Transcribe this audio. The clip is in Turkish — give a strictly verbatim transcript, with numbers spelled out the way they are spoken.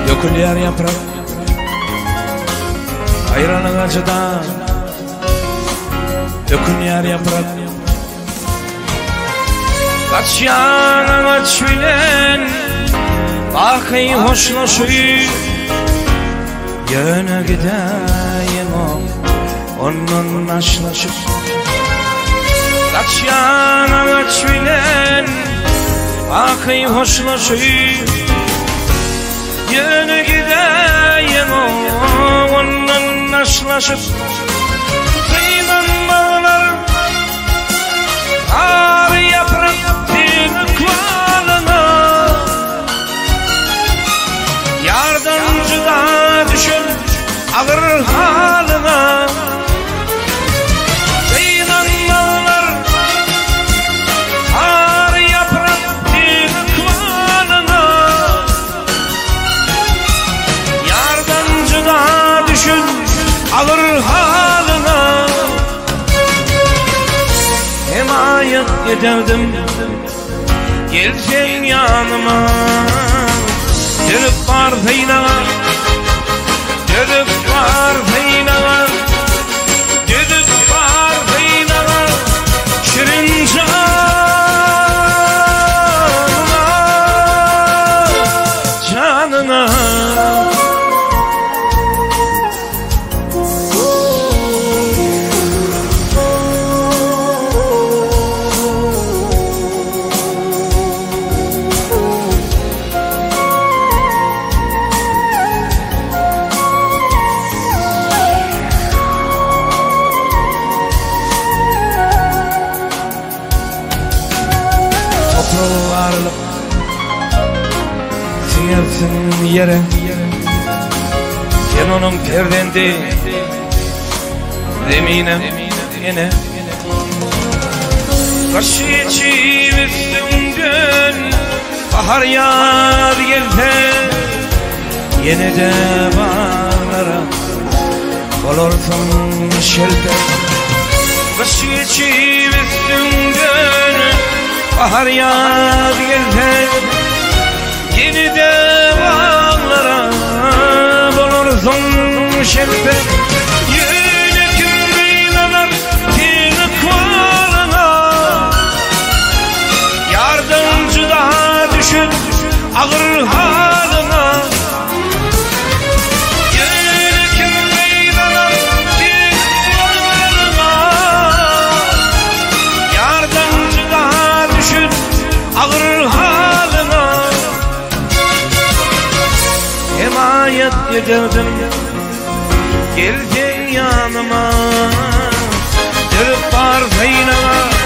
Dökülüyor yaprak ayranın acıdan, dökülüyor yaprak. Kaç yanan aç bilen bakayı hoşlaşıyor, yöne gideyim o onun aşlaşıp. Kaç yanan aç bilen bakayı hoşlaşıyor, yöne gideyim o onun aşlaşıp. Kıymanmalar ağır yaprak tıklarına, yardımcıda düşün ağır haline. Kıymanmalar ağır yaprak tıklarına, yardımcıda düşün ağır haline. Himayet ederdim gelsen yanıma, dönüp var feynana, dönüp var feynana, dönüp var feynana, şirin canına, canına. Varlık sinirsin yere, sen onun perdendi zemine yine. Karşı içim üstünden bahar yağar gelse, yine de bağlara olursun şelte. Karşı içim üstünden bahar yağar gelse, yeni de bağlara bulursun şelte. Yine küreylener tinıklarına, yardımcı daha düşün ağır haline. Yine küreylener tinıklarına, yardımcı daha düşün ağır haline. Himayet ederdim gelsen yanıma, dönüp var feynana,